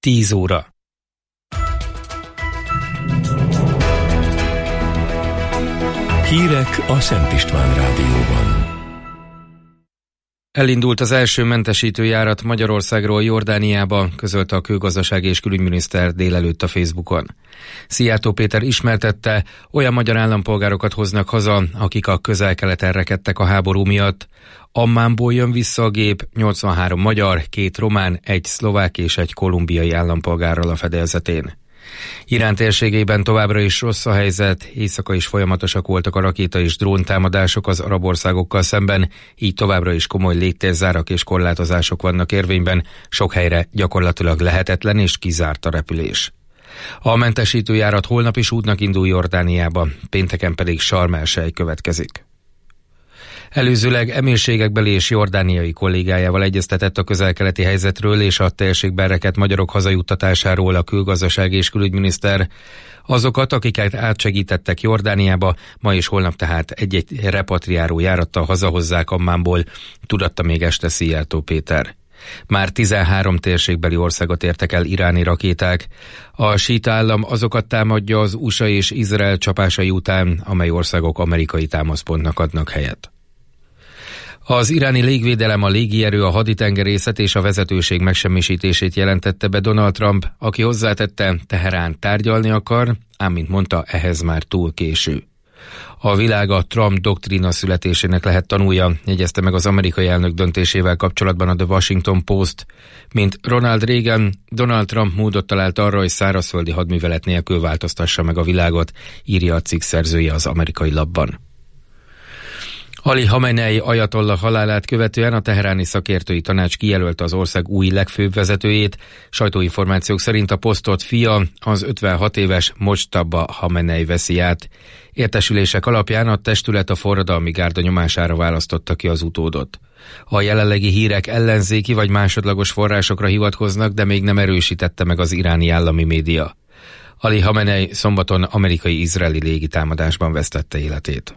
10 óra. Hírek a Szent István Rádióban. Elindult az első mentesítő járat Magyarországról Jordániába, közölte a Külgazdasági és Külügyminiszter délelőtt a Facebookon. Szijjártó Péter ismertette, olyan magyar állampolgárokat hoznak haza, akik a Közel-Keleten rekedtek a háború miatt. Ammánból jön vissza a gép 83 magyar, 2 román, 1 szlovák és 1 kolumbiai állampolgárral a fedélzetén. Irán térségében továbbra is rossz a helyzet, éjszaka is folyamatosak voltak a rakéta és dróntámadások az arab országokkal szemben, így továbbra is komoly légtérzárak és korlátozások vannak érvényben, sok helyre gyakorlatilag lehetetlen és kizárt a repülés. A mentesítő járat holnap is útnak indul Jordániába, pénteken pedig Sarm el-Sejk következik. Előzőleg emírségekbeli és jordániai kollégájával egyeztetett a közel-keleti helyzetről és a térségben rekedt magyarok hazajuttatásáról a Külgazdasági és Külügyminiszter. Azokat, akiket átsegítettek Jordániába, ma és holnap tehát egy-egy repatriáró járattal hazahozzák Ammánból, tudatta még este Szijjártó Péter. Már 13 térségbeli országot értek el iráni rakéták. A síita állam azokat támadja az USA és Izrael csapásai után, amely országok amerikai támaszpontnak adnak helyet. Az iráni légvédelem, a légierő, a haditengerészet és a vezetőség megsemmisítését jelentette be Donald Trump, aki hozzátette, Teherán tárgyalni akar, ám mint mondta, ehhez már túl késő. A világ a Trump doktrína születésének lehet tanulja, jegyezte meg az amerikai elnök döntésével kapcsolatban a The Washington Post. Mint Ronald Reagan, Donald Trump módot talált arra, hogy szárazföldi hadművelet nélkül változtassa meg a világot, írja a cikk szerzője az Amerikai Lapban. Ali Hamenei ajatollah halálát követően a teheráni szakértői tanács kijelölte az ország új legfőbb vezetőjét. Sajtóinformációk szerint a posztot fia, az 56 éves Mojtaba Hamenei veszi át. Értesülések alapján a testület a forradalmi gárda nyomására választotta ki az utódot. A jelenlegi hírek ellenzéki vagy másodlagos forrásokra hivatkoznak, de még nem erősítette meg az iráni állami média. Ali Hamenei szombaton amerikai-izraeli légitámadásban vesztette életét.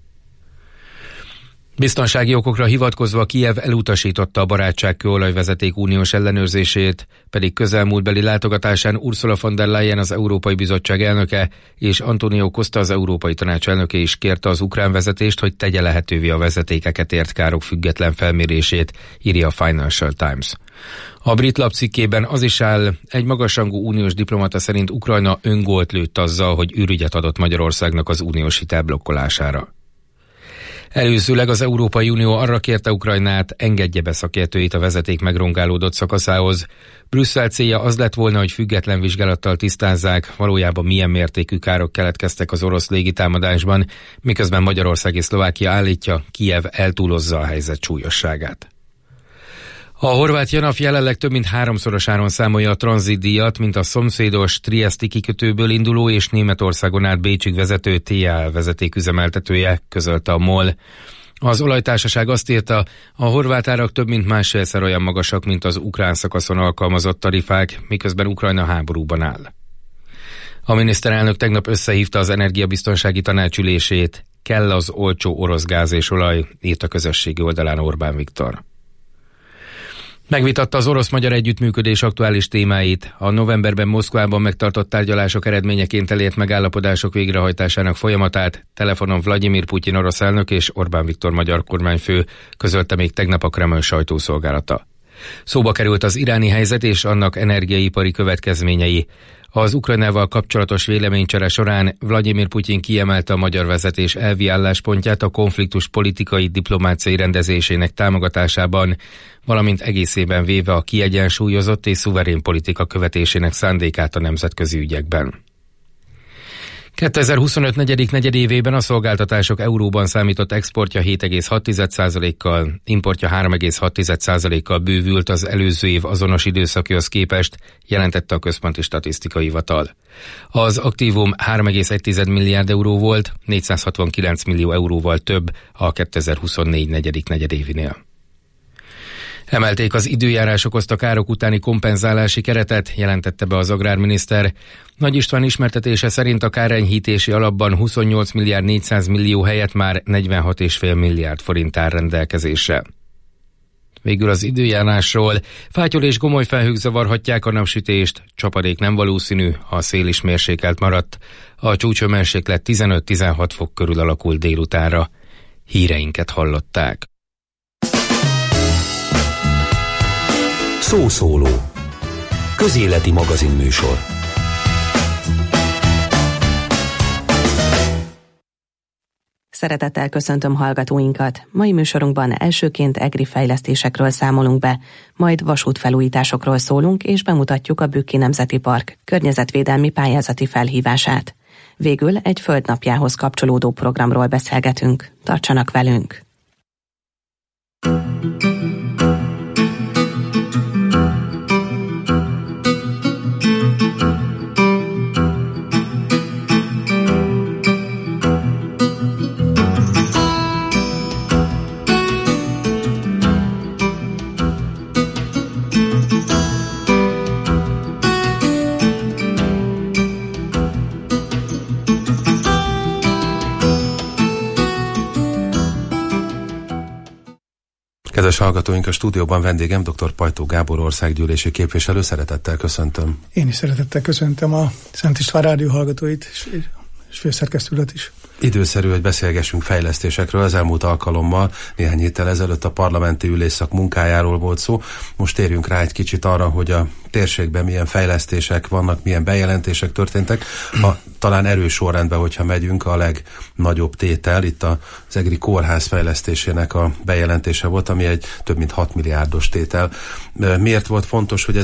Biztonsági okokra hivatkozva Kijev elutasította a barátságkőolajvezeték uniós ellenőrzését, pedig közelmúltbeli látogatásán Ursula von der Leyen, az Európai Bizottság elnöke, és Antonio Costa, az Európai Tanács elnöke is kérte az ukrán vezetést, hogy tegye lehetővé a vezetékeket ért károk független felmérését, írja a Financial Times. A brit lap cikkében az is áll, egy magasrangú uniós diplomata szerint Ukrajna öngolt lőtt azzal, hogy ürügyet adott Magyarországnak az uniós hitelblokkolására. Előzőleg az Európai Unió arra kérte Ukrajnát, engedje be szakértőit a vezeték megrongálódott szakaszához. Brüsszel célja az lett volna, hogy független vizsgálattal tisztázzák, valójában milyen mértékű károk keletkeztek az orosz légitámadásban, miközben Magyarország és Szlovákia állítja, Kijev eltúlozza a helyzet súlyosságát. A horvát JANAF jelenleg több mint 3-szorosáron számolja a tranzitdíjat, mint a szomszédos Trieszti kikötőből induló és Németországon át Bécsig vezető TAL vezetéküzemeltetője, közölte a MOL. Az olajtársaság azt írta, a horvát árak több mint 1,5-szer olyan magasak, mint az ukrán szakaszon alkalmazott tarifák, miközben Ukrajna háborúban áll. A miniszterelnök tegnap összehívta az energiabiztonsági tanácsülését. Kell az olcsó orosz gáz és olaj, írt a közösségi oldalán Orbán Viktor. Megvitatta az orosz-magyar együttműködés aktuális témáit, a novemberben Moszkvában megtartott tárgyalások eredményeként elért megállapodások végrehajtásának folyamatát, telefonon Vladimir Putyin orosz elnök és Orbán Viktor magyar kormányfő, közölte még tegnap a Kreml sajtószolgálata. Szóba került az iráni helyzet és annak energiaipari következményei. Az Ukrajnával kapcsolatos véleménycsere során Vladimir Putyin kiemelte a magyar vezetés elvi álláspontját a konfliktus politikai diplomáciai rendezésének támogatásában, valamint egészében véve a kiegyensúlyozott és szuverén politika követésének szándékát a nemzetközi ügyekben. 2025 negyedik negyedévében a szolgáltatások euróban számított exportja 7,6%-kal, importja 3,6%-kal bővült az előző év azonos időszakihoz képest, jelentette a Központi Statisztikai Hivatal. Az aktívum 3,1 milliárd euró volt, 469 millió euróval több a 2024 negyedik negyedévinél. Emelték az időjárás okozta károk utáni kompenzálási keretet, jelentette be az agrárminiszter. Nagy István ismertetése szerint a kárenyhítési alapban 28 milliárd 400 millió helyett már 46,5 milliárd forint áll rendelkezésre. Végül az időjárásról. Fátyol és gomoly felhők zavarhatják a napsütést, csapadék nem valószínű, a szél is mérsékelt maradt. A csúcshőmérséklet 15-16 fok körül alakult délutánra. Híreinket hallották. Szószóló. Közéleti magazinműsor. Szeretettel köszöntöm hallgatóinkat. Mai műsorunkban elsőként egri fejlesztésekről számolunk be, majd vasútfelújításokról szólunk és bemutatjuk a Bükki Nemzeti Park környezetvédelmi pályázati felhívását. Végül egy földnapjához kapcsolódó programról beszélgetünk. Tartsanak velünk! Kedves hallgatóink, a stúdióban vendégem dr. Pajtó Gábor országgyűlési képviselő, szeretettel köszöntöm. Én is szeretettel köszöntöm a Szent István Rádió hallgatóit és főszerkesztőt is. Időszerű, hogy beszélgessünk fejlesztésekről. Az elmúlt alkalommal, néhány héttel ezelőtt a parlamenti ülésszak munkájáról volt szó. Most térjünk rá egy kicsit arra, hogy a térségben milyen fejlesztések vannak, milyen bejelentések történtek. Talán erős sorrendben, hogyha megyünk, a legnagyobb tétel itt az egri kórház fejlesztésének a bejelentése volt, ami egy több mint 6 milliárdos tétel. Miért volt fontos, hogy ez